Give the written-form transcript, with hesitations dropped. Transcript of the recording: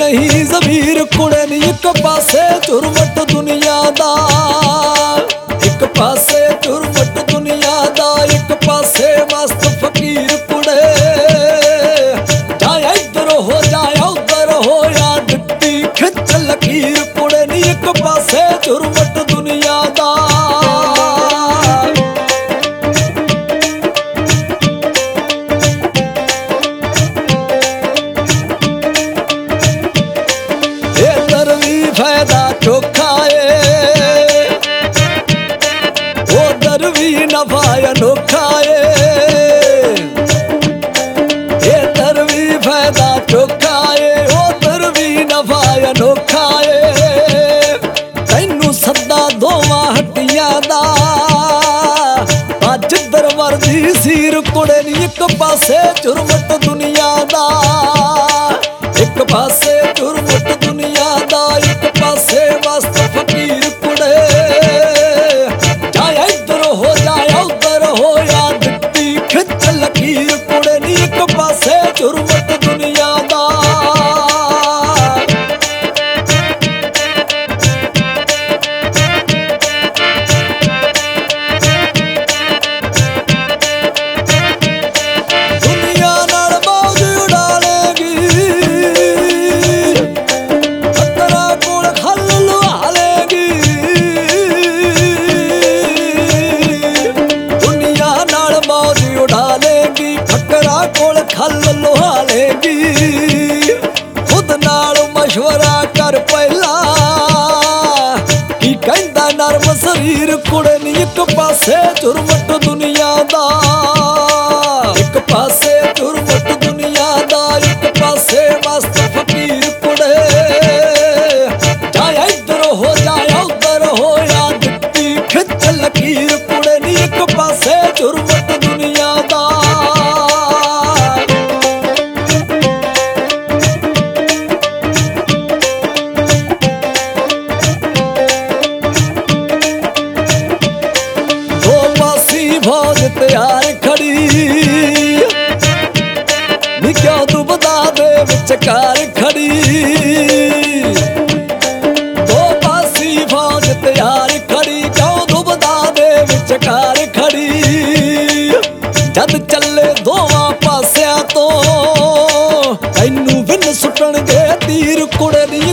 नहीं ज़मीर कुड़े नी एक पासे झुरमट दुनिया दा, एक पासे झुरमट दुनिया दा, एक पासे मस्त फकीर कुड़े। जाया इधर हो जाया उधर हो या डिट्टी खिच लकीर कुड़े नी एक पासे झुरमट दुनिया दा। फायदा चोखा है उधर भी नफा अनोखा है, इधर भी फायदा चोखा है उधर भी नफा अनोखा है। तैनू सदा दोवां हट्टियां दा, अज दरबार दी सीर कुड़े नी एक पासे झुरमट दुनिया दा, एक पासे झुरमट दुनिया दा, एक पासे मस्त फकीर कुड़े। जाया इधर हो जाया उधर हो या डिट्टी खिच लकीर कुड़े नी एक पासे झुरमट दुनिया दा। खल लोहा लेगी खुद नाल मशवरा कर पहला, की कहंदा नरम शरीर कुड़े नी एक पासे झुरमट दुनिया दा, एक पासे झुरमट दुनिया दा, एक पासे मस्त फकीर कुड़े। जाया इधर हो जाया उधर हो या डिट्टी खिच लकीर कुड़े नी एक पासे झुरमट दुनिया दा। फौज तैयार खड़ी नी क्यों दुबदा दे विचकार खड़ी, दो पासी फौज तैयार खड़ी क्यों दुबदा दे विचकार खड़ी। जद चले दोवां पासियां तो तैनू विन सुटणगे तीर कुड़े नी